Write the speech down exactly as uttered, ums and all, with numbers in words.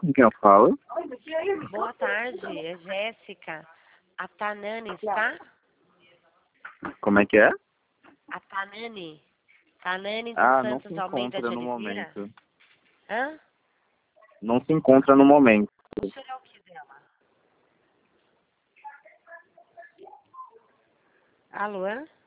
com quem eu falo? Boa tarde, é Jéssica. A Tanani está? Como é que é? A Tanani. Tanani dos Ah, não se Santos Almeida de encontra no Oliveira? momento. Hã? Não se encontra no momento. Será o que dela? Alô?